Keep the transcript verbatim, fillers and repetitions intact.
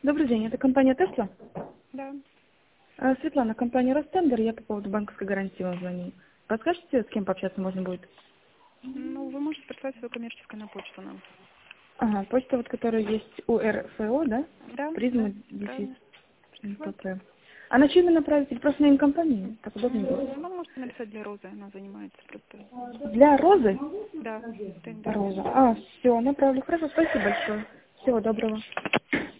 Добрый день, это компания Тесла? Да. А, Светлана, компания Ростендер, я по поводу банковской гарантии вам звоню. Подскажете, с кем пообщаться можно будет? Ну, вы можете прислать свою коммерческую на почту нам. Ага, почта, вот, которая есть у эр эф о, да? Да, Призма, да, дефис, правильно. МПП. А на чье имя направить? Или просто на имя компании? Так удобнее будет. М, Ну, можете написать для Розы, она занимается просто. Для Розы? Да, тендерами. Роза. А, все, направлю. Хорошо, спасибо большое. Всего доброго.